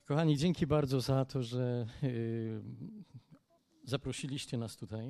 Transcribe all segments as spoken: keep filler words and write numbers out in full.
Kochani, dzięki bardzo za to, że y, zaprosiliście nas tutaj.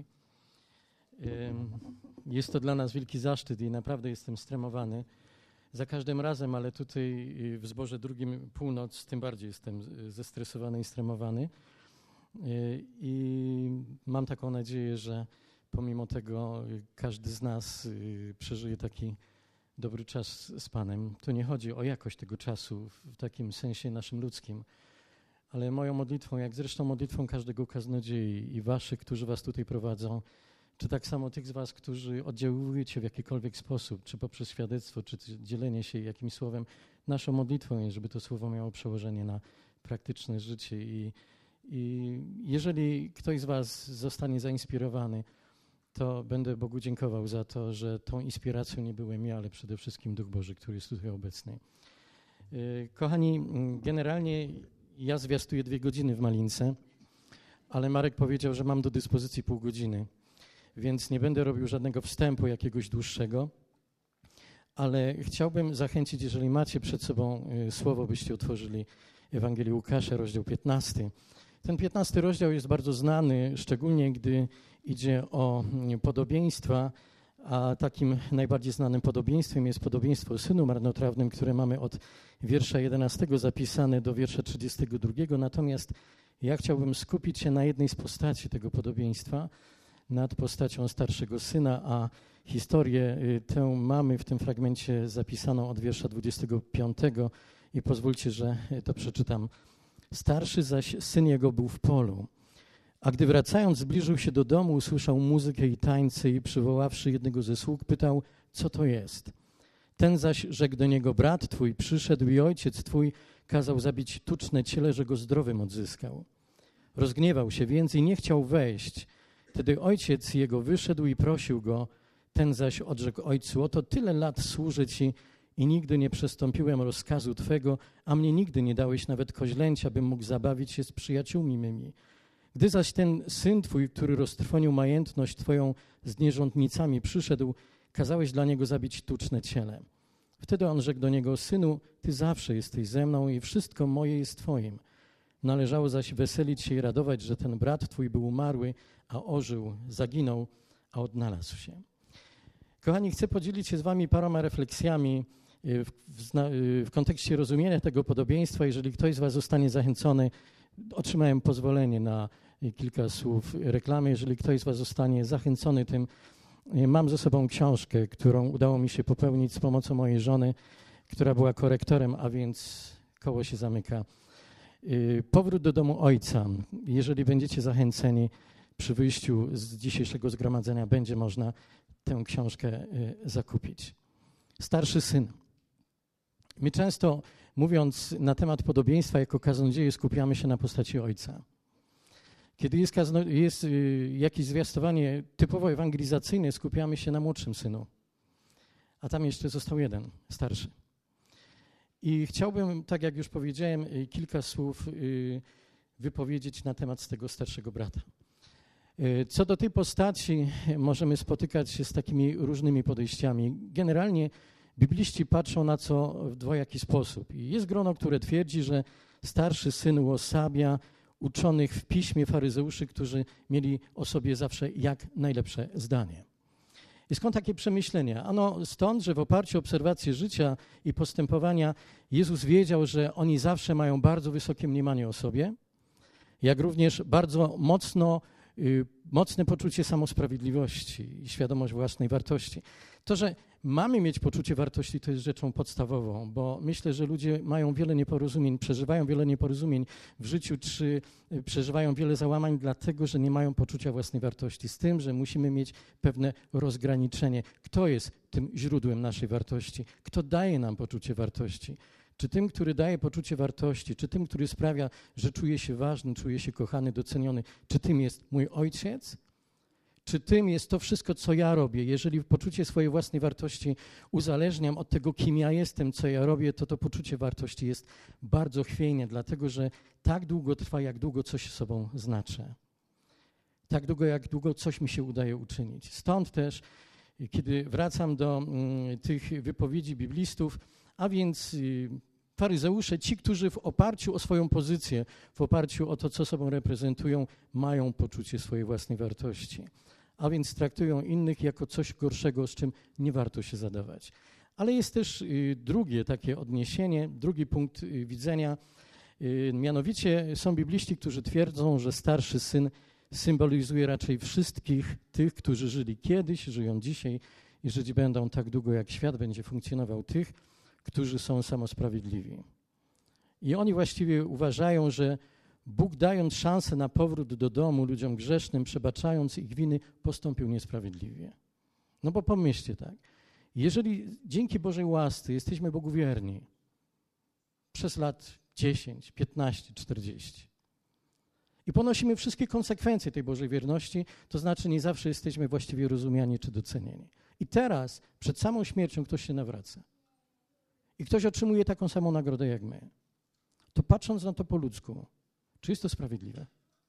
Y, jest to dla nas wielki zaszczyt i naprawdę jestem stremowany za każdym razem, ale tutaj w Zborze Drugim Północ tym bardziej jestem zestresowany i stremowany. Y, I mam taką nadzieję, że pomimo tego każdy z nas y, przeżyje taki dobry czas z Panem. Tu nie chodzi o jakość tego czasu w takim sensie naszym ludzkim, ale moją modlitwą, jak zresztą modlitwą każdego kaznodziei i waszych, którzy was tutaj prowadzą, czy tak samo tych z was, którzy oddziałujecie w jakikolwiek sposób, czy poprzez świadectwo, czy dzielenie się jakimś słowem, naszą modlitwą jest, żeby to słowo miało przełożenie na praktyczne życie. I, i jeżeli ktoś z was zostanie zainspirowany, to będę Bogu dziękował za to, że tą inspiracją nie byłem ja, ale przede wszystkim Duch Boży, który jest tutaj obecny. Kochani, generalnie ja zwiastuję dwie godziny w Malince, ale Marek powiedział, że mam do dyspozycji pół godziny, więc nie będę robił żadnego wstępu jakiegoś dłuższego, ale chciałbym zachęcić, jeżeli macie przed sobą słowo, byście otworzyli Ewangelię Łukasza, rozdział piętnasty. Ten piętnasty rozdział jest bardzo znany, szczególnie gdy idzie o podobieństwa, a takim najbardziej znanym podobieństwem jest podobieństwo o synu marnotrawnym, które mamy od wiersza jedenastego zapisane do wiersza trzydziestego drugiego. Natomiast ja chciałbym skupić się na jednej z postaci tego podobieństwa, nad postacią starszego syna, a historię tę mamy w tym fragmencie zapisaną od wiersza dwudziestego piątego i pozwólcie, że to przeczytam. Starszy zaś syn jego był w polu, a gdy wracając zbliżył się do domu, usłyszał muzykę i tańce i przywoławszy jednego ze sług, pytał, co to jest. Ten zaś rzekł do niego, brat twój przyszedł i ojciec twój kazał zabić tuczne ciele, że go zdrowym odzyskał. Rozgniewał się więc i nie chciał wejść. Wtedy ojciec jego wyszedł i prosił go, ten zaś odrzekł ojcu, oto tyle lat służę ci i nigdy nie przestąpiłem rozkazu twego, a mnie nigdy nie dałeś nawet koźlęcia, bym mógł zabawić się z przyjaciółmi mymi. Gdy zaś ten syn twój, który roztrwonił majętność twoją z nierządnicami, przyszedł, kazałeś dla niego zabić tuczne ciele. Wtedy on rzekł do niego, synu, ty zawsze jesteś ze mną i wszystko moje jest twoim. Należało zaś weselić się i radować, że ten brat twój był umarły, a ożył, zaginął, a odnalazł się. Kochani, chcę podzielić się z wami paroma refleksjami w, w, w kontekście rozumienia tego podobieństwa. Jeżeli ktoś z was zostanie zachęcony, otrzymałem pozwolenie na kilka słów reklamy. Jeżeli ktoś z was zostanie zachęcony tym, mam ze sobą książkę, którą udało mi się popełnić z pomocą mojej żony, która była korektorem, a więc koło się zamyka. Powrót do domu ojca. Jeżeli będziecie zachęceni, przy wyjściu z dzisiejszego zgromadzenia będzie można tę książkę zakupić. Starszy syn. My często, mówiąc na temat podobieństwa jako kaznodzieje, skupiamy się na postaci ojca. Kiedy jest, kazno, jest y, jakieś zwiastowanie typowo ewangelizacyjne, skupiamy się na młodszym synu. A tam jeszcze został jeden, starszy. I chciałbym, tak jak już powiedziałem, y, kilka słów y, wypowiedzieć na temat tego starszego brata. Y, co do tej postaci możemy spotykać się z takimi różnymi podejściami. Generalnie bibliści patrzą na co w dwojaki sposób. I jest grono, które twierdzi, że starszy syn uosabia uczonych w piśmie faryzeuszy, którzy mieli o sobie zawsze jak najlepsze zdanie. I skąd takie przemyślenia? Ano stąd, że w oparciu o obserwację życia i postępowania Jezus wiedział, że oni zawsze mają bardzo wysokie mniemanie o sobie, jak również bardzo mocno, y, mocne poczucie samosprawiedliwości i świadomość własnej wartości. To, że mamy mieć poczucie wartości, to jest rzeczą podstawową, bo myślę, że ludzie mają wiele nieporozumień, przeżywają wiele nieporozumień w życiu, czy przeżywają wiele załamań, dlatego, że nie mają poczucia własnej wartości. Z tym, że musimy mieć pewne rozgraniczenie. Kto jest tym źródłem naszej wartości? Kto daje nam poczucie wartości? Czy tym, który daje poczucie wartości, czy tym, który sprawia, że czuję się ważny, czuję się kochany, doceniony, czy tym jest mój ojciec? Czy tym jest to wszystko, co ja robię? Jeżeli poczucie swojej własnej wartości uzależniam od tego, kim ja jestem, co ja robię, to to poczucie wartości jest bardzo chwiejne, dlatego że tak długo trwa, jak długo coś sobą znaczę. Tak długo, jak długo coś mi się udaje uczynić. Stąd też, kiedy wracam do mm, tych wypowiedzi biblistów, a więc y, Faryzeusze, ci, którzy w oparciu o swoją pozycję, w oparciu o to, co sobą reprezentują, mają poczucie swojej własnej wartości. A więc traktują innych jako coś gorszego, z czym nie warto się zadawać. Ale jest też drugie takie odniesienie, drugi punkt widzenia. Mianowicie są bibliści, którzy twierdzą, że starszy syn symbolizuje raczej wszystkich tych, którzy żyli kiedyś, żyją dzisiaj i żyć będą tak długo, jak świat będzie funkcjonował, tych, którzy są samosprawiedliwi. I oni właściwie uważają, że Bóg, dając szansę na powrót do domu ludziom grzesznym, przebaczając ich winy, postąpił niesprawiedliwie. No bo pomyślcie tak, jeżeli dzięki Bożej łasce jesteśmy Bogu wierni przez lat dziesięć, piętnaście, czterdzieści i ponosimy wszystkie konsekwencje tej Bożej wierności, to znaczy nie zawsze jesteśmy właściwie rozumiani czy docenieni. I teraz, przed samą śmiercią, ktoś się nawraca i ktoś otrzymuje taką samą nagrodę jak my, to patrząc na to po ludzku, czy jest to sprawiedliwe?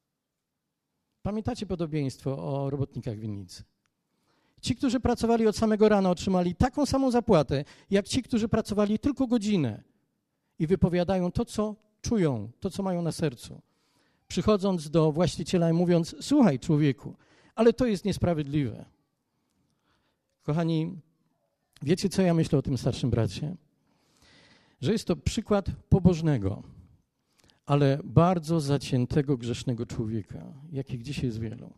Pamiętacie podobieństwo o robotnikach winnicy? Ci, którzy pracowali od samego rana, otrzymali taką samą zapłatę, jak ci, którzy pracowali tylko godzinę i wypowiadają to, co czują, to, co mają na sercu. Przychodząc do właściciela i mówiąc, słuchaj człowieku, ale to jest niesprawiedliwe. Kochani, wiecie, co ja myślę o tym starszym bracie? Że jest to przykład pobożnego, ale bardzo zaciętego, grzesznego człowieka, jakich dzisiaj jest wielu.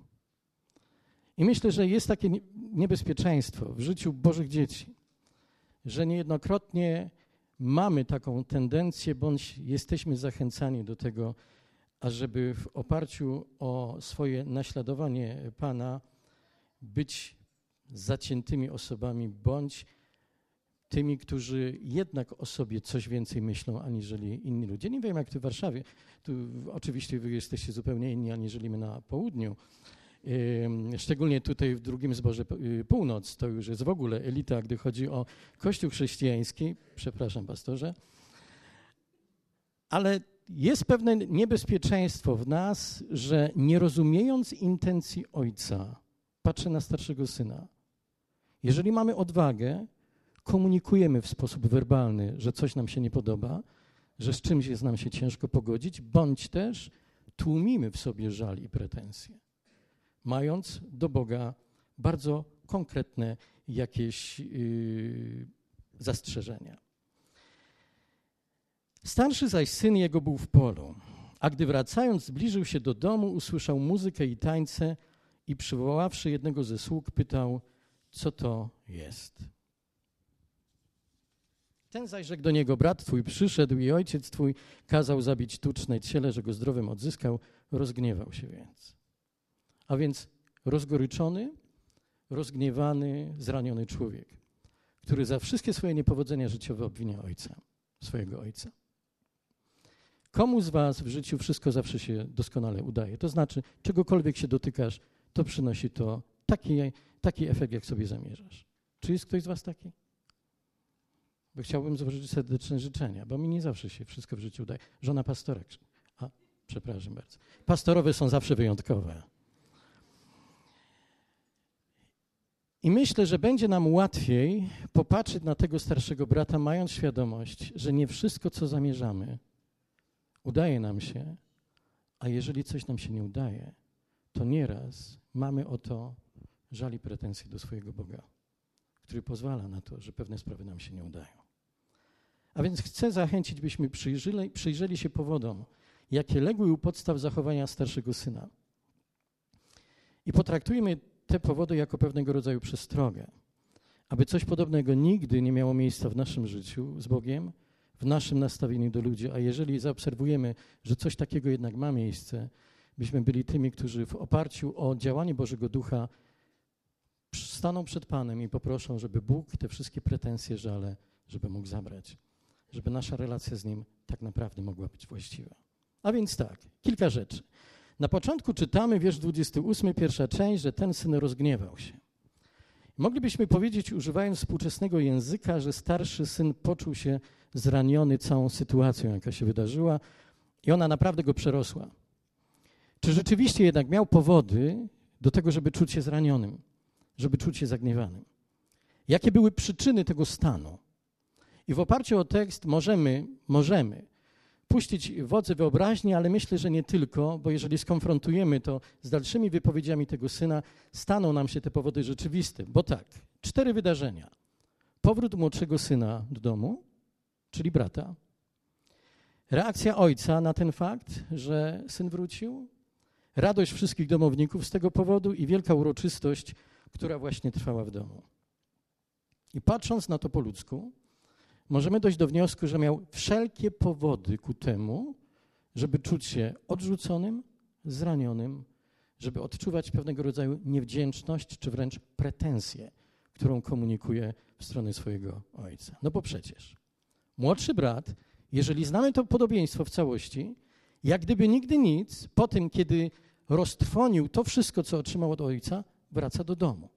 I myślę, że jest takie niebezpieczeństwo w życiu Bożych dzieci, że niejednokrotnie mamy taką tendencję, bądź jesteśmy zachęcani do tego, ażeby w oparciu o swoje naśladowanie Pana być zaciętymi osobami, bądź tymi, którzy jednak o sobie coś więcej myślą, aniżeli inni ludzie. Nie wiem, jak tu w Warszawie. Tu oczywiście wy jesteście zupełnie inni, aniżeli my na południu. Szczególnie tutaj w drugim zborze północ, to już jest w ogóle elita, gdy chodzi o Kościół chrześcijański. Przepraszam, pastorze. Ale jest pewne niebezpieczeństwo w nas, że nie rozumiejąc intencji ojca, patrzę na starszego syna. Jeżeli mamy odwagę, komunikujemy w sposób werbalny, że coś nam się nie podoba, że z czymś jest nam się ciężko pogodzić, bądź też tłumimy w sobie żal i pretensje, mając do Boga bardzo konkretne jakieś yy, zastrzeżenia. Starszy zaś syn jego był w polu, a gdy wracając zbliżył się do domu, usłyszał muzykę i tańce i przywoławszy jednego ze sług, pytał, co to jest. Ten zaś rzekł do niego, brat twój przyszedł i ojciec twój kazał zabić tuczne ciele, że go zdrowym odzyskał, rozgniewał się więc. A więc rozgoryczony, rozgniewany, zraniony człowiek, który za wszystkie swoje niepowodzenia życiowe obwinia ojca, swojego ojca. Komu z was w życiu wszystko zawsze się doskonale udaje? To znaczy, czegokolwiek się dotykasz, to przynosi to taki, taki efekt, jak sobie zamierzasz. Czy jest ktoś z was taki? Bo chciałbym złożyć serdeczne życzenia, bo mi nie zawsze się wszystko w życiu udaje. Żona pastora. A, przepraszam bardzo. Pastorowe są zawsze wyjątkowe. I myślę, że będzie nam łatwiej popatrzeć na tego starszego brata, mając świadomość, że nie wszystko, co zamierzamy, udaje nam się, a jeżeli coś nam się nie udaje, to nieraz mamy o to żal i pretensje do swojego Boga, który pozwala na to, że pewne sprawy nam się nie udają. A więc chcę zachęcić, byśmy przyjrzeli, przyjrzeli się powodom, jakie legły u podstaw zachowania starszego syna. I potraktujmy te powody jako pewnego rodzaju przestrogę, aby coś podobnego nigdy nie miało miejsca w naszym życiu z Bogiem, w naszym nastawieniu do ludzi, a jeżeli zaobserwujemy, że coś takiego jednak ma miejsce, byśmy byli tymi, którzy w oparciu o działanie Bożego Ducha staną przed Panem i poproszą, żeby Bóg te wszystkie pretensje, żale, żeby mógł zabrać, żeby nasza relacja z Nim tak naprawdę mogła być właściwa. A więc tak, kilka rzeczy. Na początku czytamy, wiersz dwudziesty ósmy, pierwsza część, że ten syn rozgniewał się. Moglibyśmy powiedzieć, używając współczesnego języka, że starszy syn poczuł się zraniony całą sytuacją, jaka się wydarzyła i ona naprawdę go przerosła. Czy rzeczywiście jednak miał powody do tego, żeby czuć się zranionym, żeby czuć się zagniewanym? Jakie były przyczyny tego stanu? I w oparciu o tekst możemy, możemy puścić wodze wyobraźni, ale myślę, że nie tylko, bo jeżeli skonfrontujemy to z dalszymi wypowiedziami tego syna, staną nam się te powody rzeczywiste. Bo tak, cztery wydarzenia. Powrót młodszego syna do domu, czyli brata. Reakcja ojca na ten fakt, że syn wrócił. Radość wszystkich domowników z tego powodu i wielka uroczystość, która właśnie trwała w domu. I patrząc na to po ludzku, możemy dojść do wniosku, że miał wszelkie powody ku temu, żeby czuć się odrzuconym, zranionym, żeby odczuwać pewnego rodzaju niewdzięczność czy wręcz pretensję, którą komunikuje w stronę swojego ojca. No bo przecież młodszy brat, jeżeli znamy to podobieństwo w całości, jak gdyby nigdy nic, po tym, kiedy roztrwonił to wszystko, co otrzymał od ojca, wraca do domu.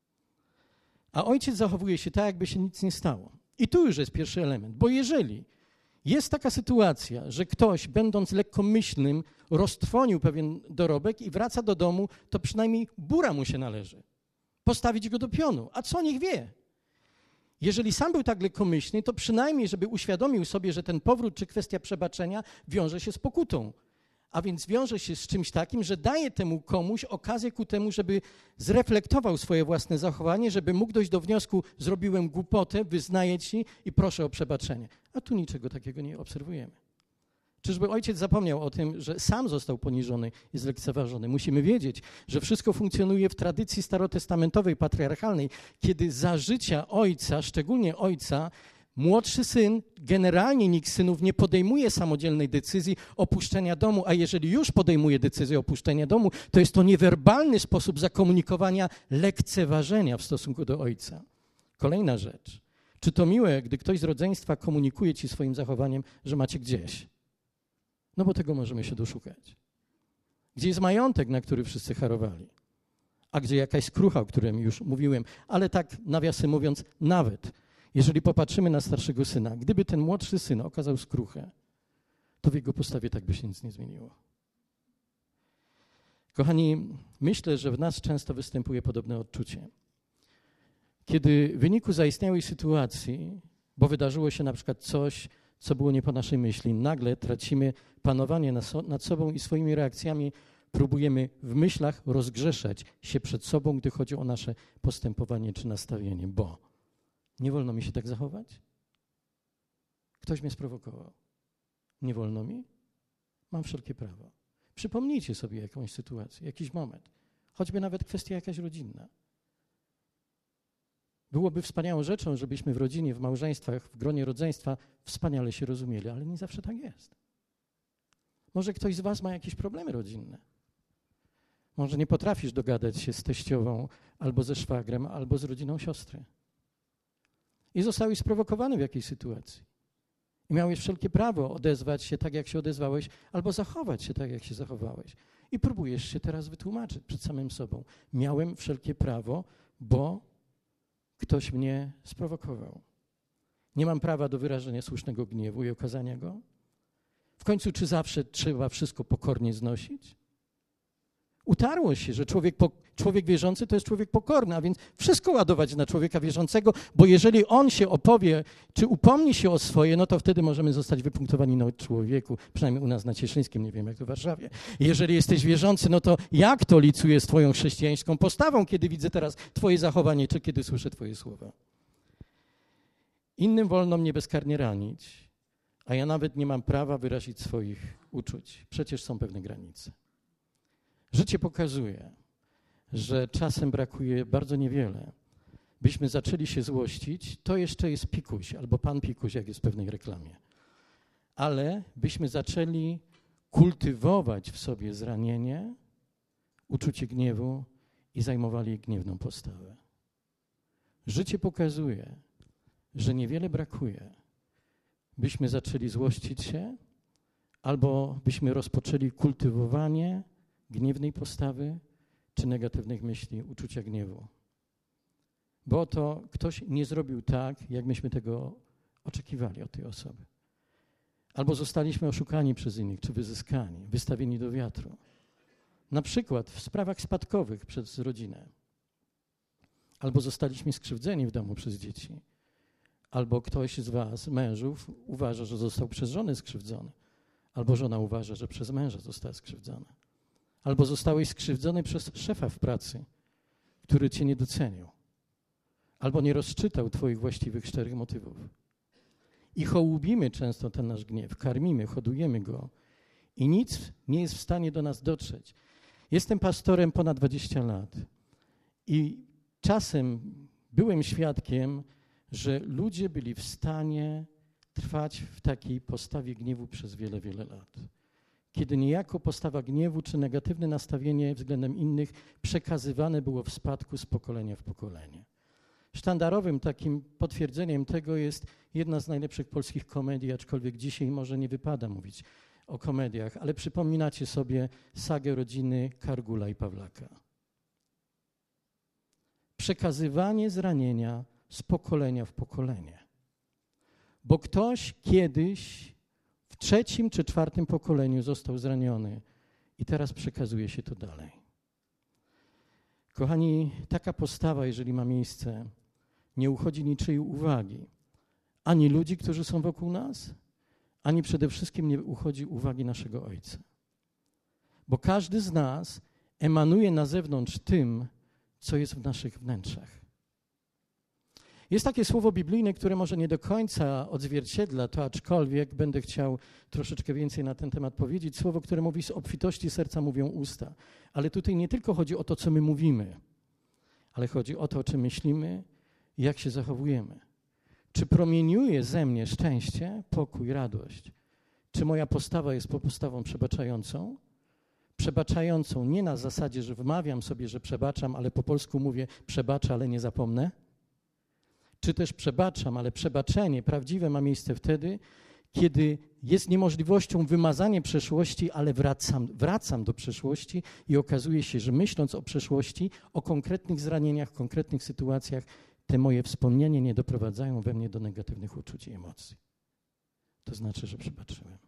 A ojciec zachowuje się tak, jakby się nic nie stało. I tu już jest pierwszy element, bo jeżeli jest taka sytuacja, że ktoś, będąc lekkomyślnym, roztrwonił pewien dorobek i wraca do domu, to przynajmniej bura mu się należy. Postawić go do pionu, a co niech wie. Jeżeli sam był tak lekkomyślny, to przynajmniej, żeby uświadomił sobie, że ten powrót czy kwestia przebaczenia wiąże się z pokutą. A więc wiąże się z czymś takim, że daje temu komuś okazję ku temu, żeby zreflektował swoje własne zachowanie, żeby mógł dojść do wniosku, zrobiłem głupotę, wyznaję ci i proszę o przebaczenie. A tu niczego takiego nie obserwujemy. Czyżby ojciec zapomniał o tym, że sam został poniżony i zlekceważony? Musimy wiedzieć, że wszystko funkcjonuje w tradycji starotestamentowej, patriarchalnej, kiedy za życia ojca, szczególnie ojca, młodszy syn, generalnie nikt z synów nie podejmuje samodzielnej decyzji opuszczenia domu, a jeżeli już podejmuje decyzję opuszczenia domu, to jest to niewerbalny sposób zakomunikowania lekceważenia w stosunku do ojca. Kolejna rzecz. Czy to miłe, gdy ktoś z rodzeństwa komunikuje ci swoim zachowaniem, że macie gdzieś? No bo tego możemy się doszukać. Gdzie jest majątek, na który wszyscy harowali? A gdzie jakaś skrucha, o której już mówiłem? Ale tak nawiasem mówiąc, nawet jeżeli popatrzymy na starszego syna, gdyby ten młodszy syn okazał skruchę, to w jego postawie tak by się nic nie zmieniło. Kochani, myślę, że w nas często występuje podobne odczucie. Kiedy w wyniku zaistniałej sytuacji, bo wydarzyło się na przykład coś, co było nie po naszej myśli, nagle tracimy panowanie nad sobą i swoimi reakcjami próbujemy w myślach rozgrzeszać się przed sobą, gdy chodzi o nasze postępowanie czy nastawienie, bo nie wolno mi się tak zachować? Ktoś mnie sprowokował. Nie wolno mi? Mam wszelkie prawo. Przypomnijcie sobie jakąś sytuację, jakiś moment, choćby nawet kwestia jakaś rodzinna. Byłoby wspaniałą rzeczą, żebyśmy w rodzinie, w małżeństwach, w gronie rodzeństwa wspaniale się rozumieli, ale nie zawsze tak jest. Może ktoś z was ma jakieś problemy rodzinne. Może nie potrafisz dogadać się z teściową, albo ze szwagrem, albo z rodziną siostry. I zostałeś sprowokowany w jakiejś sytuacji. I miałeś wszelkie prawo odezwać się tak, jak się odezwałeś, albo zachować się tak, jak się zachowałeś. I próbujesz się teraz wytłumaczyć przed samym sobą. Miałem wszelkie prawo, bo ktoś mnie sprowokował. Nie mam prawa do wyrażenia słusznego gniewu i okazania go? W końcu, czy zawsze trzeba wszystko pokornie znosić? Utarło się, że człowiek, po, człowiek wierzący to jest człowiek pokorny, a więc wszystko ładować na człowieka wierzącego, bo jeżeli on się opowie, czy upomni się o swoje, no to wtedy możemy zostać wypunktowani na człowieku, przynajmniej u nas na Cieszyńskim, nie wiem jak to w Warszawie. Jeżeli jesteś wierzący, no to jak to licuje z twoją chrześcijańską postawą, kiedy widzę teraz twoje zachowanie, czy kiedy słyszę twoje słowa? Innym wolno mnie bezkarnie ranić, a ja nawet nie mam prawa wyrazić swoich uczuć. Przecież są pewne granice. Życie pokazuje, że czasem brakuje bardzo niewiele, byśmy zaczęli się złościć, to jeszcze jest pikuś, albo pan pikuś, jak jest w pewnej reklamie. Ale byśmy zaczęli kultywować w sobie zranienie, uczucie gniewu i zajmowali gniewną postawę. Życie pokazuje, że niewiele brakuje, byśmy zaczęli złościć się, albo byśmy rozpoczęli kultywowanie gniewnej postawy czy negatywnych myśli, uczucia gniewu. Bo to ktoś nie zrobił tak, jak myśmy tego oczekiwali od tej osoby. Albo zostaliśmy oszukani przez innych, czy wyzyskani, wystawieni do wiatru. Na przykład w sprawach spadkowych przez rodzinę. Albo zostaliśmy skrzywdzeni w domu przez dzieci. Albo ktoś z was, mężów, uważa, że został przez żonę skrzywdzony. Albo żona uważa, że przez męża została skrzywdzona. Albo zostałeś skrzywdzony przez szefa w pracy, który cię nie docenił. Albo nie rozczytał twoich właściwych, szczerych motywów. I hołubimy często ten nasz gniew, karmimy, hodujemy go i nic nie jest w stanie do nas dotrzeć. Jestem pastorem ponad dwadzieścia lat i czasem byłem świadkiem, że ludzie byli w stanie trwać w takiej postawie gniewu przez wiele, wiele lat. Kiedy niejako postawa gniewu czy negatywne nastawienie względem innych przekazywane było w spadku z pokolenia w pokolenie. Sztandarowym takim potwierdzeniem tego jest jedna z najlepszych polskich komedii, aczkolwiek dzisiaj może nie wypada mówić o komediach, ale przypominacie sobie sagę rodziny Kargula i Pawlaka. Przekazywanie zranienia z pokolenia w pokolenie. Bo ktoś kiedyś w trzecim czy czwartym pokoleniu został zraniony i teraz przekazuje się to dalej. Kochani, taka postawa, jeżeli ma miejsce, nie uchodzi niczyjej uwagi. Ani ludzi, którzy są wokół nas, ani przede wszystkim nie uchodzi uwagi naszego Ojca. Bo każdy z nas emanuje na zewnątrz tym, co jest w naszych wnętrzach. Jest takie słowo biblijne, które może nie do końca odzwierciedla to, aczkolwiek będę chciał troszeczkę więcej na ten temat powiedzieć. Słowo, które mówi: z obfitości serca mówią usta. Ale tutaj nie tylko chodzi o to, co my mówimy, ale chodzi o to, o czym myślimy i jak się zachowujemy. Czy promieniuje ze mnie szczęście, pokój, radość? Czy moja postawa jest postawą przebaczającą? Przebaczającą nie na zasadzie, że wmawiam sobie, że przebaczam, ale po polsku mówię przebaczę, ale nie zapomnę. Czy też przebaczam, ale przebaczenie prawdziwe ma miejsce wtedy, kiedy jest niemożliwością wymazania przeszłości, ale wracam, wracam do przeszłości i okazuje się, że myśląc o przeszłości, o konkretnych zranieniach, konkretnych sytuacjach, te moje wspomnienia nie doprowadzają we mnie do negatywnych uczuć i emocji. To znaczy, że przebaczyłem.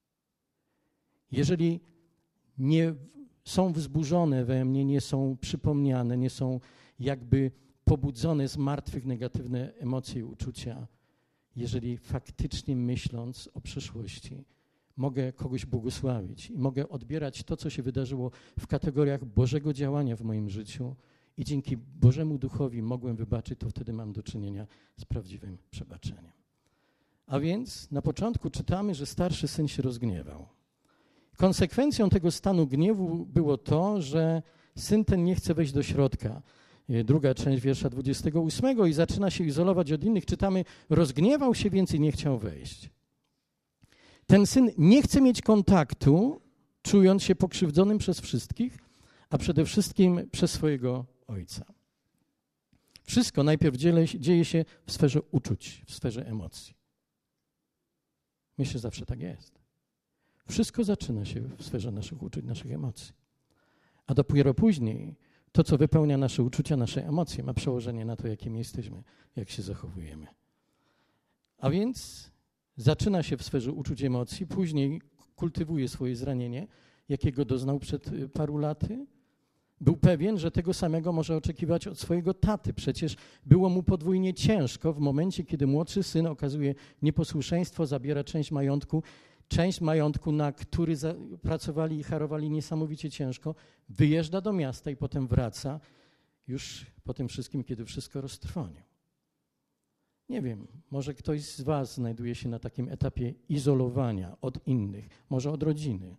Jeżeli nie są wzburzone we mnie, nie są przypomniane, nie są jakby pobudzone z martwych negatywne emocje i uczucia, jeżeli faktycznie myśląc o przyszłości mogę kogoś błogosławić i mogę odbierać to, co się wydarzyło w kategoriach Bożego działania w moim życiu i dzięki Bożemu Duchowi mogłem wybaczyć, to wtedy mam do czynienia z prawdziwym przebaczeniem. A więc na początku czytamy, że starszy syn się rozgniewał. Konsekwencją tego stanu gniewu było to, że syn ten nie chce wejść do środka. Druga część wiersza dwudziestego ósmego i zaczyna się izolować od innych. Czytamy: rozgniewał się więc i nie chciał wejść. Ten syn nie chce mieć kontaktu, czując się pokrzywdzonym przez wszystkich, a przede wszystkim przez swojego ojca. Wszystko najpierw dzieje się w sferze uczuć, w sferze emocji. Myślę, że zawsze tak jest. Wszystko zaczyna się w sferze naszych uczuć, naszych emocji. A dopiero później to, co wypełnia nasze uczucia, nasze emocje, ma przełożenie na to, jakim jesteśmy, jak się zachowujemy. A więc zaczyna się w sferze uczuć, emocji, później kultywuje swoje zranienie, jakiego doznał przed paru laty. Był pewien, że tego samego może oczekiwać od swojego taty. Przecież było mu podwójnie ciężko w momencie, kiedy młodszy syn okazuje nieposłuszeństwo, zabiera część majątku, część majątku, na który za, pracowali i harowali niesamowicie ciężko, wyjeżdża do miasta i potem wraca już po tym wszystkim, kiedy wszystko roztrwonił. Nie wiem, może ktoś z was znajduje się na takim etapie izolowania od innych, może od rodziny.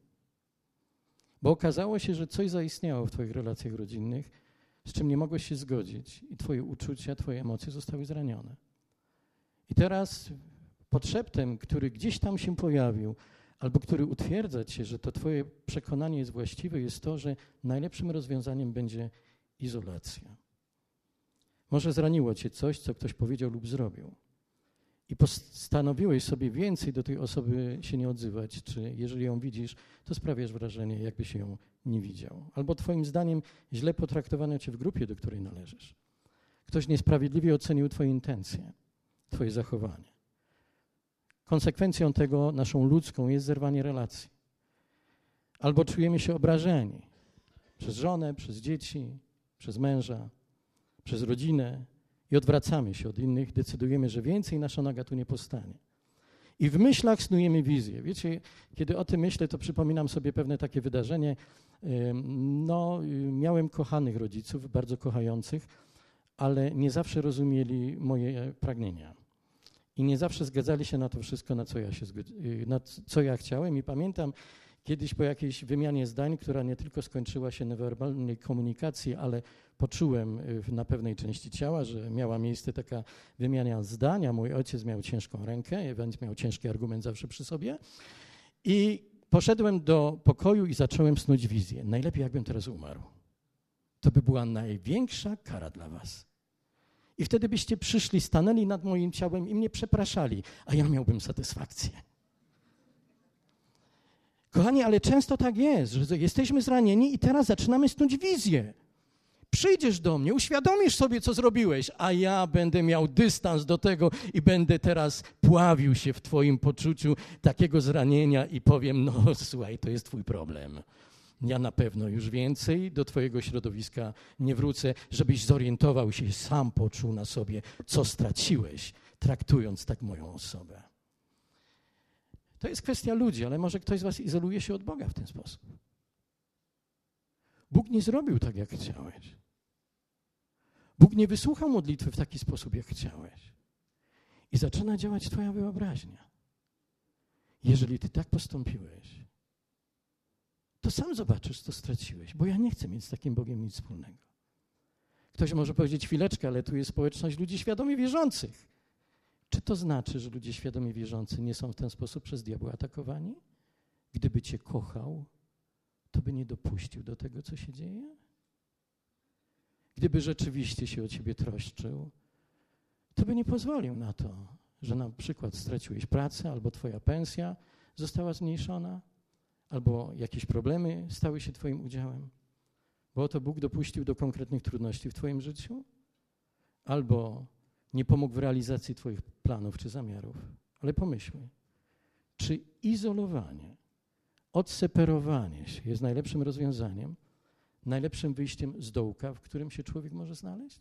Bo okazało się, że coś zaistniało w twoich relacjach rodzinnych, z czym nie mogłeś się zgodzić i twoje uczucia, twoje emocje zostały zranione. I teraz podszeptem, który gdzieś tam się pojawił, albo który utwierdza cię, że to twoje przekonanie jest właściwe, jest to, że najlepszym rozwiązaniem będzie izolacja. Może zraniło cię coś, co ktoś powiedział lub zrobił. I postanowiłeś sobie więcej do tej osoby się nie odzywać, czy jeżeli ją widzisz, to sprawiasz wrażenie, jakby się ją nie widział. Albo twoim zdaniem źle potraktowano cię w grupie, do której należysz. Ktoś niesprawiedliwie ocenił twoje intencje, twoje zachowanie. Konsekwencją tego naszą ludzką jest zerwanie relacji. Albo czujemy się obrażeni przez żonę, przez dzieci, przez męża, przez rodzinę i odwracamy się od innych, decydujemy, że więcej nasza noga tu nie postanie. I w myślach snujemy wizję. Wiecie, kiedy o tym myślę, to przypominam sobie pewne takie wydarzenie. No, miałem kochanych rodziców, bardzo kochających, ale nie zawsze rozumieli moje pragnienia. I nie zawsze zgadzali się na to wszystko, na co ja, się zgodzi- na co ja chciałem. I pamiętam kiedyś po jakiejś wymianie zdań, która nie tylko skończyła się na werbalnej komunikacji, ale poczułem na pewnej części ciała, że miała miejsce taka wymiana zdań, a mój ojciec miał ciężką rękę, więc miał ciężki argument zawsze przy sobie. I poszedłem do pokoju i zacząłem snuć wizję. Najlepiej jakbym teraz umarł. To by była największa kara dla was. I wtedy byście przyszli, stanęli nad moim ciałem i mnie przepraszali, a ja miałbym satysfakcję. Kochani, ale często tak jest, że jesteśmy zranieni i teraz zaczynamy snuć wizję. Przyjdziesz do mnie, uświadomisz sobie, co zrobiłeś, a ja będę miał dystans do tego i będę teraz pławił się w twoim poczuciu takiego zranienia i powiem, no słuchaj, to jest twój problem. Ja na pewno już więcej do twojego środowiska nie wrócę, żebyś zorientował się i sam poczuł na sobie, co straciłeś, traktując tak moją osobę. To jest kwestia ludzi, ale może ktoś z was izoluje się od Boga w ten sposób. Bóg nie zrobił tak, jak chciałeś. Bóg nie wysłuchał modlitwy w taki sposób, jak chciałeś. I zaczyna działać twoja wyobraźnia. Jeżeli ty tak postąpiłeś, to sam zobaczysz, co straciłeś, bo ja nie chcę mieć z takim Bogiem nic wspólnego. Ktoś może powiedzieć, chwileczkę, ale tu jest społeczność ludzi świadomie wierzących. Czy to znaczy, że ludzie świadomie wierzący nie są w ten sposób przez diabła atakowani? Gdyby cię kochał, to by nie dopuścił do tego, co się dzieje? Gdyby rzeczywiście się o ciebie troszczył, to by nie pozwolił na to, że na przykład straciłeś pracę, albo twoja pensja została zmniejszona, albo jakieś problemy stały się twoim udziałem. Bo oto Bóg dopuścił do konkretnych trudności w twoim życiu, albo nie pomógł w realizacji twoich planów czy zamiarów. Ale pomyślmy, czy izolowanie, odseparowanie się jest najlepszym rozwiązaniem, najlepszym wyjściem z dołka, w którym się człowiek może znaleźć?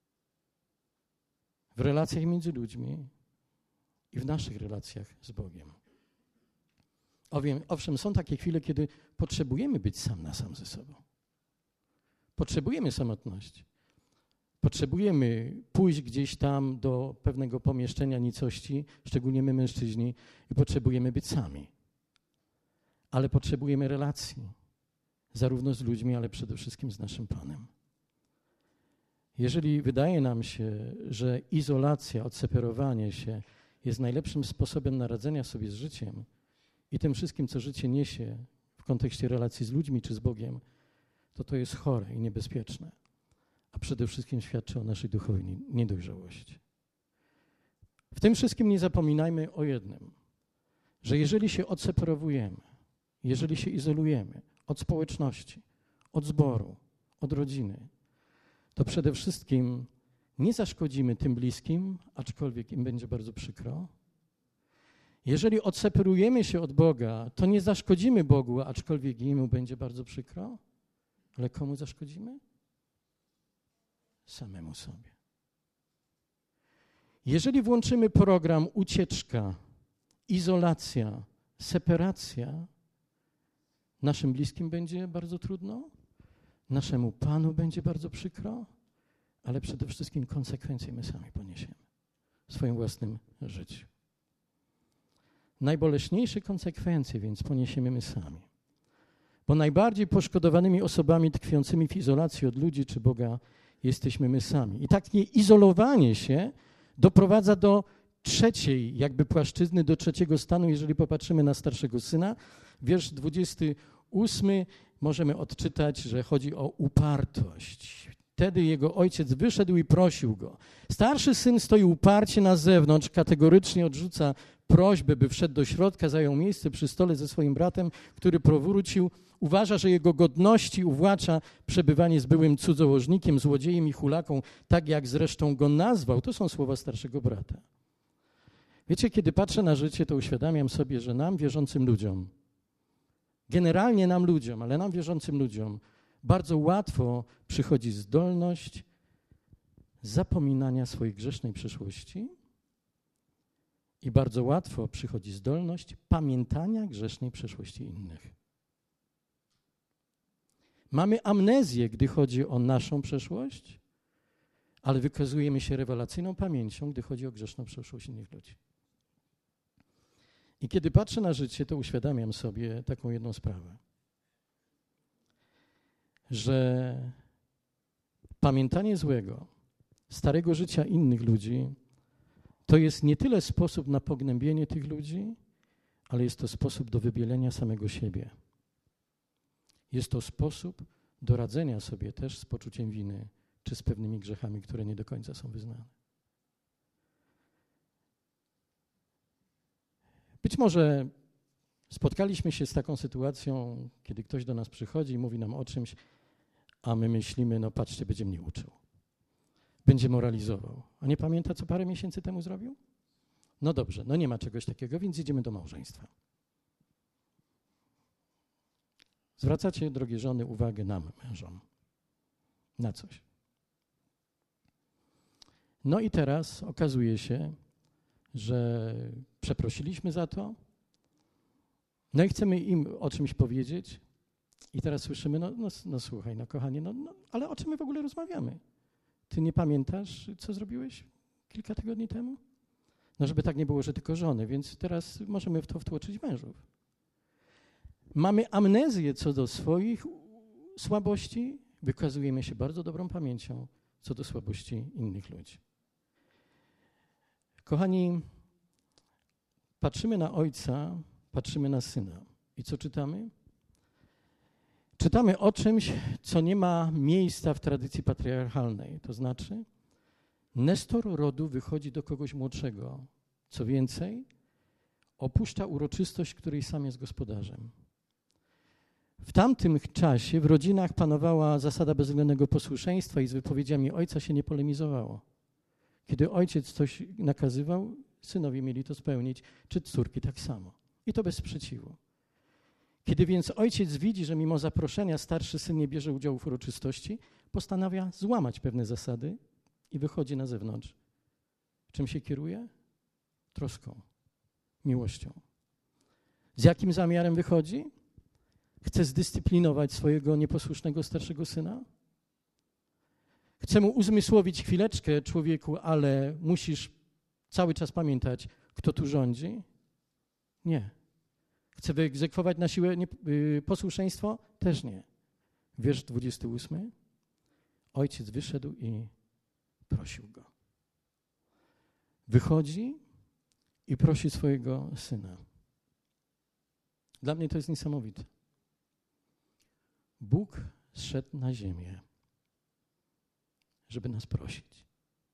W relacjach między ludźmi i w naszych relacjach z Bogiem. Owiem, owszem, są takie chwile, kiedy potrzebujemy być sam na sam ze sobą. Potrzebujemy samotności. Potrzebujemy pójść gdzieś tam do pewnego pomieszczenia nicości, szczególnie my mężczyźni, i potrzebujemy być sami. Ale potrzebujemy relacji, zarówno z ludźmi, ale przede wszystkim z naszym Panem. Jeżeli wydaje nam się, że izolacja, odseparowanie się jest najlepszym sposobem na radzenia sobie z życiem i tym wszystkim, co życie niesie w kontekście relacji z ludźmi czy z Bogiem, to to jest chore i niebezpieczne. A przede wszystkim świadczy o naszej duchowej niedojrzałości. W tym wszystkim nie zapominajmy o jednym, że jeżeli się odseparowujemy, jeżeli się izolujemy od społeczności, od zboru, od rodziny, to przede wszystkim nie zaszkodzimy tym bliskim, aczkolwiek im będzie bardzo przykro. Jeżeli odseparujemy się od Boga, to nie zaszkodzimy Bogu, aczkolwiek Jemu będzie bardzo przykro. Ale komu zaszkodzimy? Samemu sobie. Jeżeli włączymy program ucieczka, izolacja, separacja, naszym bliskim będzie bardzo trudno, naszemu Panu będzie bardzo przykro, ale przede wszystkim konsekwencje my sami poniesiemy w swoim własnym życiu. Najboleśniejsze konsekwencje więc poniesiemy my sami. Bo najbardziej poszkodowanymi osobami tkwiącymi w izolacji od ludzi czy Boga jesteśmy my sami. I takie izolowanie się doprowadza do trzeciej jakby płaszczyzny, do trzeciego stanu, jeżeli popatrzymy na starszego syna. Wiersz dwudziesty ósmy możemy odczytać, że chodzi o upartość. Wtedy jego ojciec wyszedł i prosił go. Starszy syn stoi uparcie na zewnątrz, kategorycznie odrzuca prośbę, by wszedł do środka, zajął miejsce przy stole ze swoim bratem, który powrócił. Uważa, że jego godności uwłacza przebywanie z byłym cudzołożnikiem, złodziejem i hulaką, tak jak zresztą go nazwał. To są słowa starszego brata. Wiecie, kiedy patrzę na życie, to uświadamiam sobie, że nam, wierzącym ludziom, generalnie nam ludziom, ale nam, wierzącym ludziom, bardzo łatwo przychodzi zdolność zapominania swojej grzesznej przeszłości i bardzo łatwo przychodzi zdolność pamiętania grzesznej przeszłości innych. Mamy amnezję, gdy chodzi o naszą przeszłość, ale wykazujemy się rewelacyjną pamięcią, gdy chodzi o grzeszną przeszłość innych ludzi. I kiedy patrzę na życie, to uświadamiam sobie taką jedną sprawę, że pamiętanie złego, starego życia innych ludzi, to jest nie tyle sposób na pognębienie tych ludzi, ale jest to sposób do wybielenia samego siebie. Jest to sposób do radzenia sobie też z poczuciem winy, czy z pewnymi grzechami, które nie do końca są wyznane. Być może spotkaliśmy się z taką sytuacją, kiedy ktoś do nas przychodzi i mówi nam o czymś, a my myślimy, no patrzcie, będzie mnie uczył. Będzie moralizował. A nie pamięta, co parę miesięcy temu zrobił? No dobrze, no nie ma czegoś takiego, więc idziemy do małżeństwa. Zwracacie, drogie żony, uwagę nam, mężom, na coś. No i teraz okazuje się, że przeprosiliśmy za to, no i chcemy im o czymś powiedzieć i teraz słyszymy, no, no, no słuchaj, no kochanie, no, no, ale o czym my w ogóle rozmawiamy? Ty nie pamiętasz, co zrobiłeś kilka tygodni temu? No żeby tak nie było, że tylko żony, więc teraz możemy w to wtłoczyć mężów. Mamy amnezję co do swoich słabości, wykazujemy się bardzo dobrą pamięcią co do słabości innych ludzi. Kochani, patrzymy na Ojca, patrzymy na Syna. I co czytamy? Czytamy o czymś, co nie ma miejsca w tradycji patriarchalnej. To znaczy, nestor rodu wychodzi do kogoś młodszego. Co więcej, opuszcza uroczystość, której sam jest gospodarzem. W tamtym czasie w rodzinach panowała zasada bezwzględnego posłuszeństwa i z wypowiedziami ojca się nie polemizowało. Kiedy ojciec coś nakazywał, synowie mieli to spełnić, czy córki tak samo. I to bez sprzeciwu. Kiedy więc ojciec widzi, że mimo zaproszenia starszy syn nie bierze udziału w uroczystości, postanawia złamać pewne zasady i wychodzi na zewnątrz. Czym się kieruje? Troską, miłością. Z jakim zamiarem wychodzi? Chce zdyscyplinować swojego nieposłusznego starszego syna? Chce mu uzmysłowić chwileczkę, człowieku, ale musisz cały czas pamiętać, kto tu rządzi? Nie. Chce wyegzekwować na siłę nie, yy, posłuszeństwo? Też nie. Wiersz dwudziesty ósmy. Ojciec wyszedł i prosił go. Wychodzi i prosi swojego syna. Dla mnie to jest niesamowite. Bóg zszedł na ziemię, żeby nas prosić.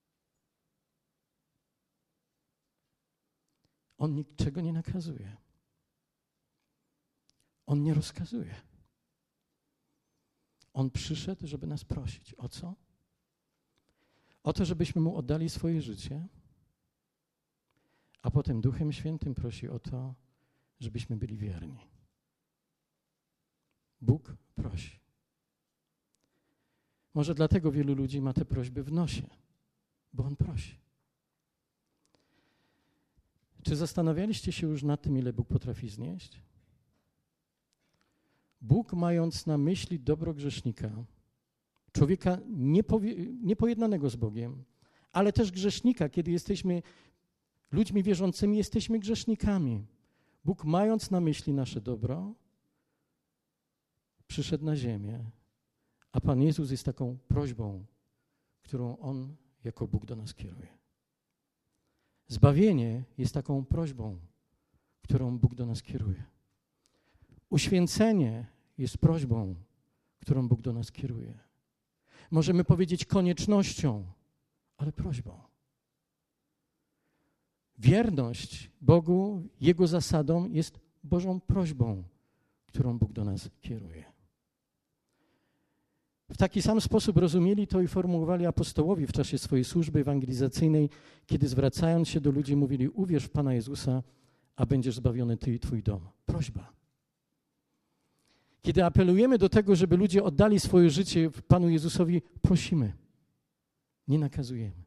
On niczego nie nakazuje. On nie rozkazuje. On przyszedł, żeby nas prosić. O co? O to, żebyśmy Mu oddali swoje życie, a potem Duchem Świętym prosi o to, żebyśmy byli wierni. Bóg prosi. Może dlatego wielu ludzi ma te prośby w nosie, bo On prosi. Czy zastanawialiście się już nad tym, ile Bóg potrafi znieść? Bóg, mając na myśli dobro grzesznika, człowieka niepowie- niepojednanego z Bogiem, ale też grzesznika, kiedy jesteśmy ludźmi wierzącymi, jesteśmy grzesznikami. Bóg, mając na myśli nasze dobro, przyszedł na ziemię, a Pan Jezus jest taką prośbą, którą On jako Bóg do nas kieruje. Zbawienie jest taką prośbą, którą Bóg do nas kieruje. Uświęcenie jest prośbą, którą Bóg do nas kieruje. Możemy powiedzieć koniecznością, ale prośbą. Wierność Bogu, Jego zasadom jest Bożą prośbą, którą Bóg do nas kieruje. W taki sam sposób rozumieli to i formułowali apostołowie w czasie swojej służby ewangelizacyjnej, kiedy zwracając się do ludzi mówili: uwierz w Pana Jezusa, a będziesz zbawiony ty i twój dom. Prośba. Kiedy apelujemy do tego, żeby ludzie oddali swoje życie Panu Jezusowi, prosimy. Nie nakazujemy.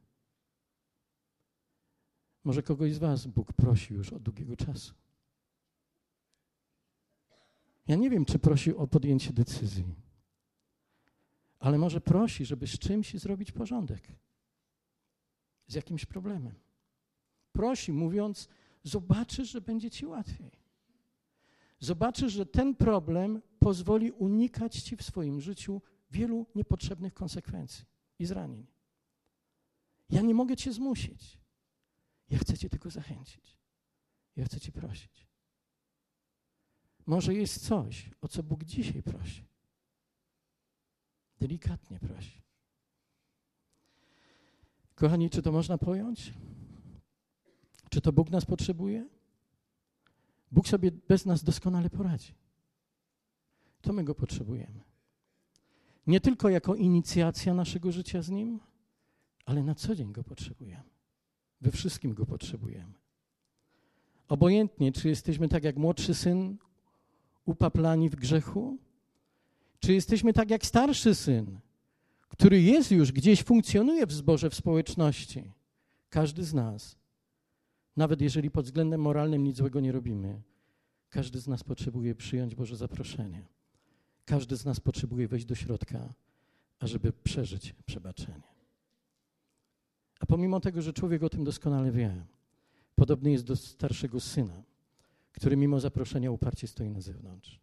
Może kogoś z was Bóg prosi już od długiego czasu. Ja nie wiem, czy prosi o podjęcie decyzji, ale może prosi, żeby z czymś zrobić porządek. Z jakimś problemem. Prosi, mówiąc, zobaczysz, że będzie ci łatwiej. Zobaczysz, że ten problem pozwoli unikać ci w swoim życiu wielu niepotrzebnych konsekwencji i zranień. Ja nie mogę cię zmusić. Ja chcę cię tylko zachęcić. Ja chcę cię prosić. Może jest coś, o co Bóg dzisiaj prosi. Delikatnie prosi. Kochani, czy to można pojąć? Czy to Bóg nas potrzebuje? Bóg sobie bez nas doskonale poradzi. To my Go potrzebujemy. Nie tylko jako inicjacja naszego życia z Nim, ale na co dzień Go potrzebujemy. We wszystkim Go potrzebujemy. Obojętnie, czy jesteśmy tak jak młodszy syn, upaplani w grzechu, czy jesteśmy tak jak starszy syn, który jest już gdzieś, funkcjonuje w zborze, w społeczności. Każdy z nas, nawet jeżeli pod względem moralnym nic złego nie robimy, każdy z nas potrzebuje przyjąć Boże zaproszenie. Każdy z nas potrzebuje wejść do środka, ażeby przeżyć przebaczenie. A pomimo tego, że człowiek o tym doskonale wie, podobny jest do starszego syna, który mimo zaproszenia uparcie stoi na zewnątrz.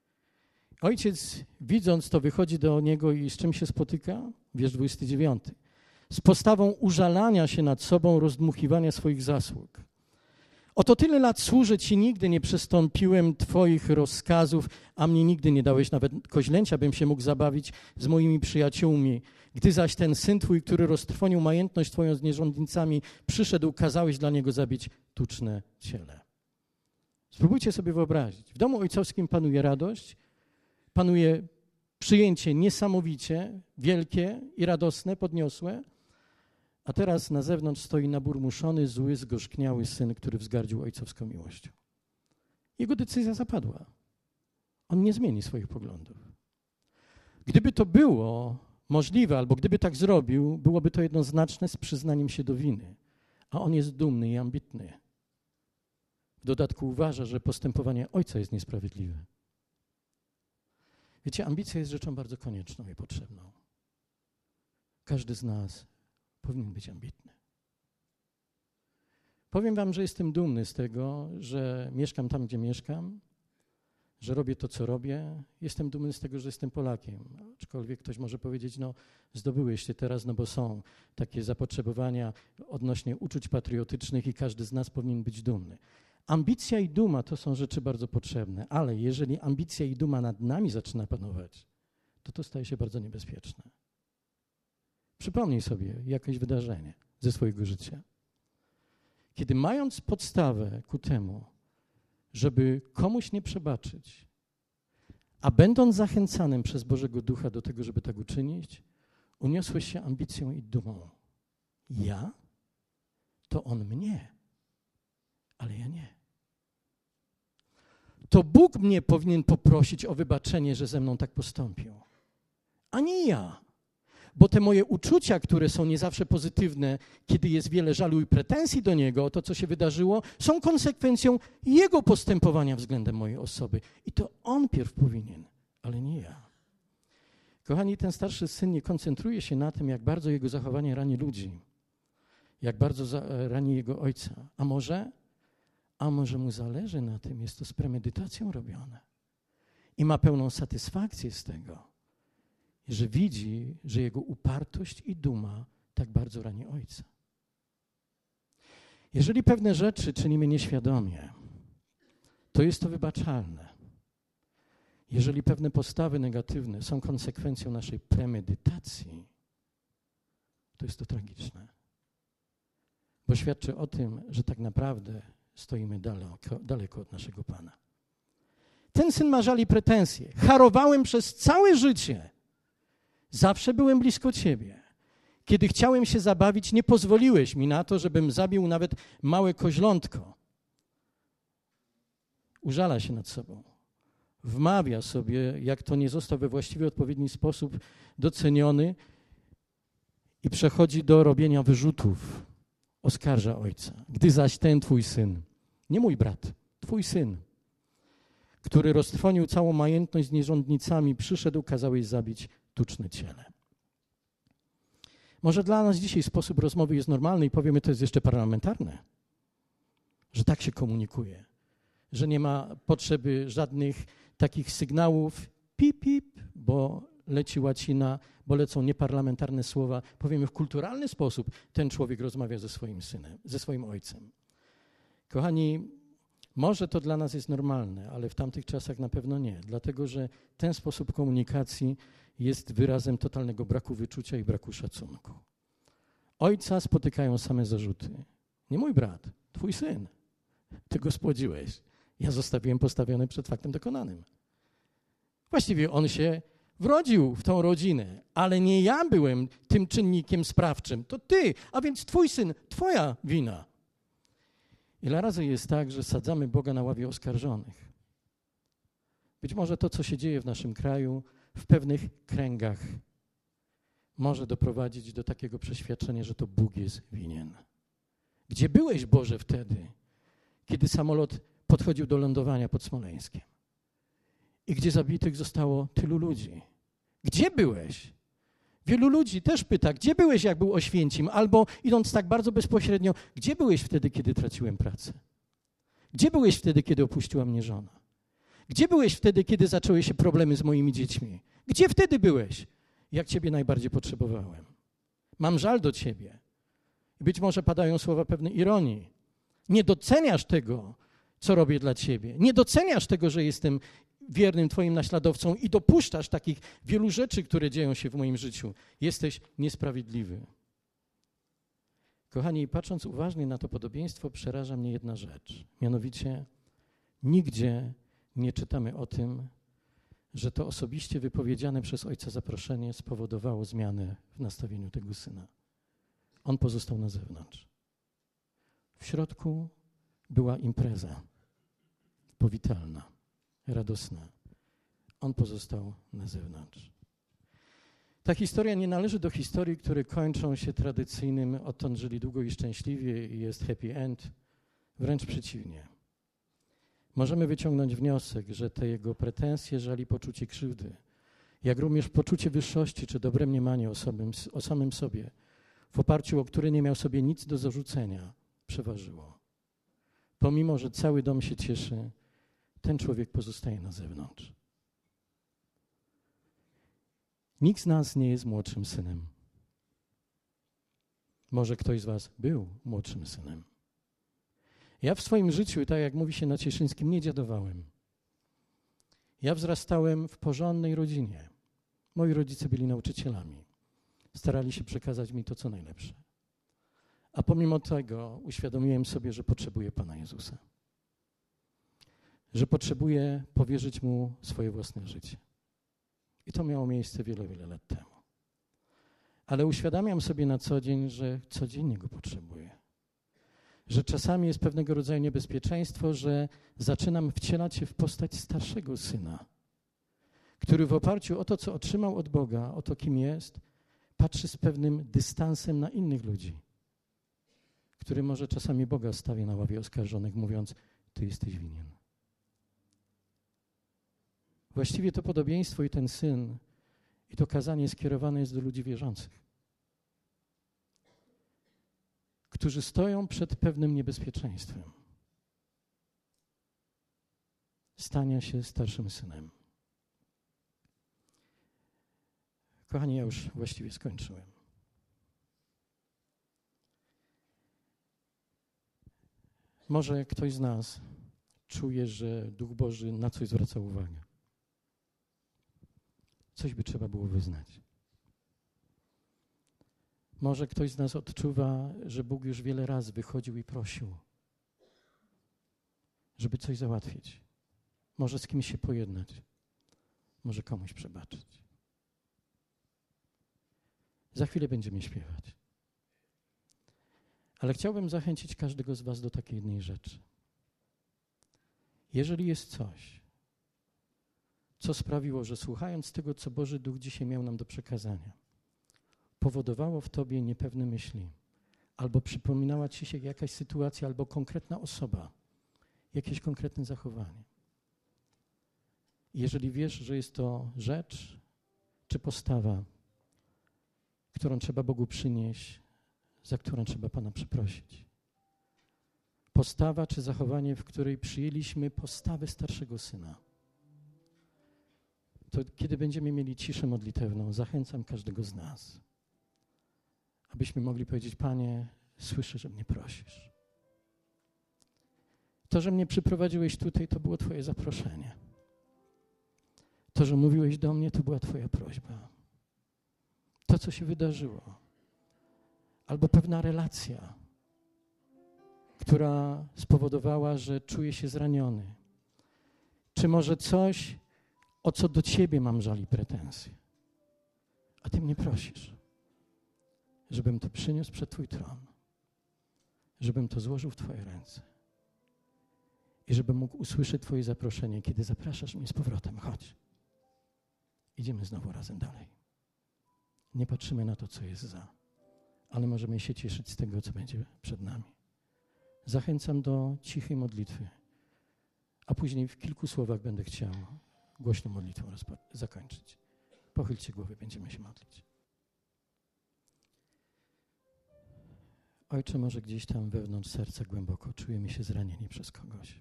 Ojciec, widząc to, wychodzi do niego i z czym się spotyka? Wiersz dwudziesty dziewiąty. Z postawą użalania się nad sobą, rozdmuchiwania swoich zasług. Oto tyle lat służę Ci, nigdy nie przestąpiłem Twoich rozkazów, a mnie nigdy nie dałeś nawet koźlęcia, bym się mógł zabawić z moimi przyjaciółmi. Gdy zaś ten syn Twój, który roztrwonił majętność Twoją z nierządnicami, przyszedł, kazałeś dla niego zabić tuczne ciele. Spróbujcie sobie wyobrazić. W domu ojcowskim panuje radość, panuje przyjęcie niesamowicie wielkie i radosne, podniosłe, a teraz na zewnątrz stoi naburmuszony, zły, zgorzkniały syn, który wzgardził ojcowską miłością. Jego decyzja zapadła. On nie zmieni swoich poglądów. Gdyby to było możliwe, albo gdyby tak zrobił, byłoby to jednoznaczne z przyznaniem się do winy. A on jest dumny i ambitny. W dodatku uważa, że postępowanie ojca jest niesprawiedliwe. Wiecie, ambicja jest rzeczą bardzo konieczną i potrzebną. Każdy z nas powinien być ambitny. Powiem wam, że jestem dumny z tego, że mieszkam tam, gdzie mieszkam, że robię to, co robię. Jestem dumny z tego, że jestem Polakiem. Aczkolwiek ktoś może powiedzieć, no zdobyłeś się teraz, no bo są takie zapotrzebowania odnośnie uczuć patriotycznych i każdy z nas powinien być dumny. Ambicja i duma to są rzeczy bardzo potrzebne, ale jeżeli ambicja i duma nad nami zaczyna panować, to to staje się bardzo niebezpieczne. Przypomnij sobie jakieś wydarzenie ze swojego życia. Kiedy mając podstawę ku temu, żeby komuś nie przebaczyć, a będąc zachęcanym przez Bożego Ducha do tego, żeby tak uczynić, uniosłeś się ambicją i dumą. Ja? To on mnie, ale ja nie. To Bóg mnie powinien poprosić o wybaczenie, że ze mną tak postąpił, a nie ja. Bo te moje uczucia, które są nie zawsze pozytywne, kiedy jest wiele żalu i pretensji do Niego o to, co się wydarzyło, są konsekwencją Jego postępowania względem mojej osoby. I to On pierw powinien, ale nie ja. Kochani, ten starszy syn nie koncentruje się na tym, jak bardzo jego zachowanie rani ludzi, jak bardzo za, rani jego ojca. A może, a może mu zależy na tym, jest to z premedytacją robione. I ma pełną satysfakcję z tego, że widzi, że jego upartość i duma tak bardzo rani ojca. Jeżeli pewne rzeczy czynimy nieświadomie, to jest to wybaczalne. Jeżeli pewne postawy negatywne są konsekwencją naszej premedytacji, to jest to tragiczne. Bo świadczy o tym, że tak naprawdę stoimy daleko, daleko od naszego Pana. Ten syn ma żal i pretensje. Harowałem przez całe życie. Zawsze byłem blisko Ciebie. Kiedy chciałem się zabawić, nie pozwoliłeś mi na to, żebym zabił nawet małe koźlątko. Użala się nad sobą. Wmawia sobie, jak to nie został we właściwy, odpowiedni sposób doceniony i przechodzi do robienia wyrzutów. Oskarża ojca. Gdy zaś ten twój syn, nie mój brat, twój syn, który roztrwonił całą majętność z nierządnicami, przyszedł, kazałeś zabić tuczne ciele. Może dla nas dzisiaj sposób rozmowy jest normalny i powiemy, to jest jeszcze parlamentarne, że tak się komunikuje, że nie ma potrzeby żadnych takich sygnałów pip, pip, bo leci łacina, bo lecą nieparlamentarne słowa. Powiemy w kulturalny sposób, ten człowiek rozmawia ze swoim synem, ze swoim ojcem. Kochani, może to dla nas jest normalne, ale w tamtych czasach na pewno nie, dlatego że ten sposób komunikacji jest wyrazem totalnego braku wyczucia i braku szacunku. Ojca spotykają same zarzuty. Nie mój brat, twój syn. Ty go spłodziłeś. Ja zostawiłem postawiony przed faktem dokonanym. Właściwie on się wrodził w tą rodzinę, ale nie ja byłem tym czynnikiem sprawczym, to ty, a więc twój syn, twoja wina. Ile razy jest tak, że sadzamy Boga na ławie oskarżonych? Być może to, co się dzieje w naszym kraju, w pewnych kręgach może doprowadzić do takiego przeświadczenia, że to Bóg jest winien. Gdzie byłeś, Boże, wtedy, kiedy samolot podchodził do lądowania pod Smoleńskiem i gdzie zabitych zostało tylu ludzi? Gdzie byłeś? Wielu ludzi też pyta, gdzie byłeś, jak był Oświęcim? Albo idąc tak bardzo bezpośrednio, gdzie byłeś wtedy, kiedy traciłem pracę? Gdzie byłeś wtedy, kiedy opuściła mnie żona? Gdzie byłeś wtedy, kiedy zaczęły się problemy z moimi dziećmi? Gdzie wtedy byłeś, jak Ciebie najbardziej potrzebowałem? Mam żal do Ciebie. I być może padają słowa pewnej ironii. Nie doceniasz tego, co robię dla Ciebie. Nie doceniasz tego, że jestem wiernym Twoim naśladowcą i dopuszczasz takich wielu rzeczy, które dzieją się w moim życiu. Jesteś niesprawiedliwy. Kochani, patrząc uważnie na to podobieństwo, przeraża mnie jedna rzecz. Mianowicie nigdzie nie czytamy o tym, że to osobiście wypowiedziane przez ojca zaproszenie spowodowało zmianę w nastawieniu tego syna. On pozostał na zewnątrz. W środku była impreza powitalna, radosna. On pozostał na zewnątrz. Ta historia nie należy do historii, które kończą się tradycyjnym odtąd żyli długo i szczęśliwie i jest happy end. Wręcz przeciwnie. Możemy wyciągnąć wniosek, że te jego pretensje, żal i poczucie krzywdy, jak również poczucie wyższości czy dobre mniemanie o, sobie, o samym sobie, w oparciu o które nie miał sobie nic do zarzucenia, przeważyło. Pomimo, że cały dom się cieszy, ten człowiek pozostaje na zewnątrz. Nikt z nas nie jest młodszym synem. Może ktoś z was był młodszym synem. Ja w swoim życiu, tak jak mówi się na cieszyńskim, nie dziadowałem. Ja wzrastałem w porządnej rodzinie. Moi rodzice byli nauczycielami. Starali się przekazać mi to, co najlepsze. A pomimo tego uświadomiłem sobie, że potrzebuję Pana Jezusa. Że potrzebuję powierzyć Mu swoje własne życie. I to miało miejsce wiele, wiele lat temu. Ale uświadamiam sobie na co dzień, że codziennie Go potrzebuję. Że czasami jest pewnego rodzaju niebezpieczeństwo, że zaczynam wcielać się w postać starszego syna, który w oparciu o to, co otrzymał od Boga, o to, kim jest, patrzy z pewnym dystansem na innych ludzi, który może czasami Boga stawia na ławie oskarżonych, mówiąc, ty jesteś winien. Właściwie to podobieństwo i ten syn, i to kazanie skierowane jest do ludzi wierzących, którzy stoją przed pewnym niebezpieczeństwem stania się starszym synem. Kochani, ja już właściwie skończyłem. Może ktoś z nas czuje, że Duch Boży na coś zwraca uwagę. Coś by trzeba było wyznać. Może ktoś z nas odczuwa, że Bóg już wiele razy wychodził i prosił, żeby coś załatwić. Może z kimś się pojednać. Może komuś przebaczyć. Za chwilę będziemy śpiewać. Ale chciałbym zachęcić każdego z was do takiej jednej rzeczy. Jeżeli jest coś, co sprawiło, że słuchając tego, co Boży Duch dzisiaj miał nam do przekazania, powodowało w tobie niepewne myśli, albo przypominała ci się jakaś sytuacja, albo konkretna osoba, jakieś konkretne zachowanie. Jeżeli wiesz, że jest to rzecz czy postawa, którą trzeba Bogu przynieść, za którą trzeba Pana przeprosić. Postawa czy zachowanie, w której przyjęliśmy postawę starszego syna. To kiedy będziemy mieli ciszę modlitewną, zachęcam każdego z nas, abyśmy mogli powiedzieć: Panie, słyszę, że mnie prosisz. To, że mnie przyprowadziłeś tutaj, to było Twoje zaproszenie. To, że mówiłeś do mnie, to była Twoja prośba. To, co się wydarzyło, albo pewna relacja, która spowodowała, że czuję się zraniony. Czy może coś, o co do Ciebie mam żal i pretensje, a Ty mnie prosisz, żebym to przyniósł przed Twój tron, żebym to złożył w Twoje ręce i żebym mógł usłyszeć Twoje zaproszenie, kiedy zapraszasz mnie z powrotem. Chodź. Idziemy znowu razem dalej. Nie patrzymy na to, co jest za, ale możemy się cieszyć z tego, co będzie przed nami. Zachęcam do cichej modlitwy, a później w kilku słowach będę chciał głośną modlitwą rozpo- zakończyć. Pochylcie głowy, będziemy się modlić. Ojcze, może gdzieś tam wewnątrz serca głęboko czujemy się zranieni przez kogoś.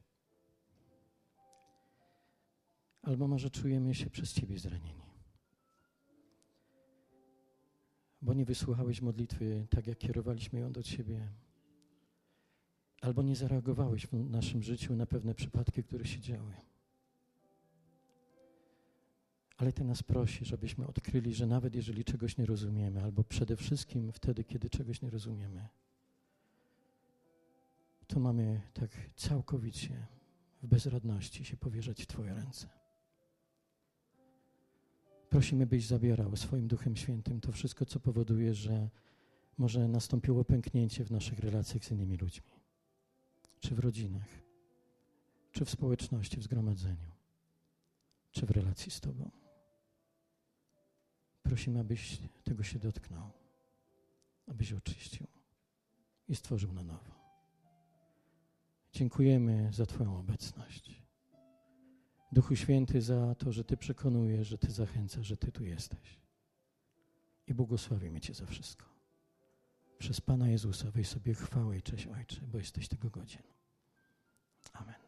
Albo może czujemy się przez Ciebie zranieni. Bo nie wysłuchałeś modlitwy tak, jak kierowaliśmy ją do Ciebie. Albo nie zareagowałeś w naszym życiu na pewne przypadki, które się działy. Ale Ty nas prosisz, abyśmy odkryli, że nawet jeżeli czegoś nie rozumiemy, albo przede wszystkim wtedy, kiedy czegoś nie rozumiemy, to mamy tak całkowicie w bezradności się powierzać w Twoje ręce. Prosimy, byś zabierał swoim Duchem Świętym to wszystko, co powoduje, że może nastąpiło pęknięcie w naszych relacjach z innymi ludźmi, czy w rodzinach, czy w społeczności, w zgromadzeniu, czy w relacji z Tobą. Prosimy, abyś tego się dotknął, abyś oczyścił i stworzył na nowo. Dziękujemy za Twoją obecność. Duchu Święty, za to, że Ty przekonujesz, że Ty zachęcasz, że Ty tu jesteś. I błogosławimy Cię za wszystko. Przez Pana Jezusa weź sobie chwałę i cześć, Ojcze, bo jesteś tego godzien. Amen.